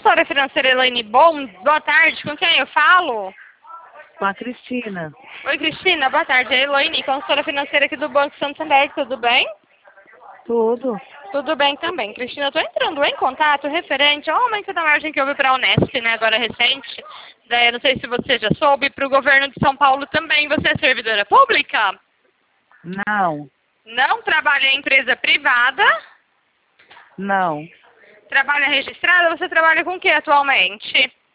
consultora financeira Elaine Bom, boa tarde, com quem eu falo? Com a Cristina. Oi, Cristina, boa tarde. É a Elaine, consultora financeira aqui do Banco Santander, tudo bem? Tudo. Tudo bem também. Cristina, eu estou entrando em contato referente ao aumento da margem que houve para a Unesp, né, agora recente. Daí, eu não sei se você já soube, para o governo de São Paulo também. Você é servidora pública? Não. Não trabalha em empresa privada? Não. Trabalha registrada? Você trabalha com o que atualmente?